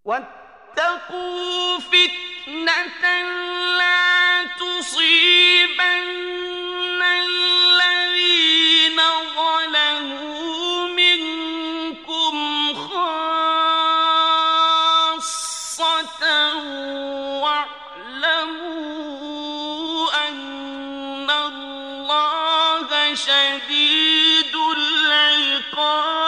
واتقوا فتنة لا تصيبن الذين ظلموا منكم خاصة واعلموا أن الله شديد العقاب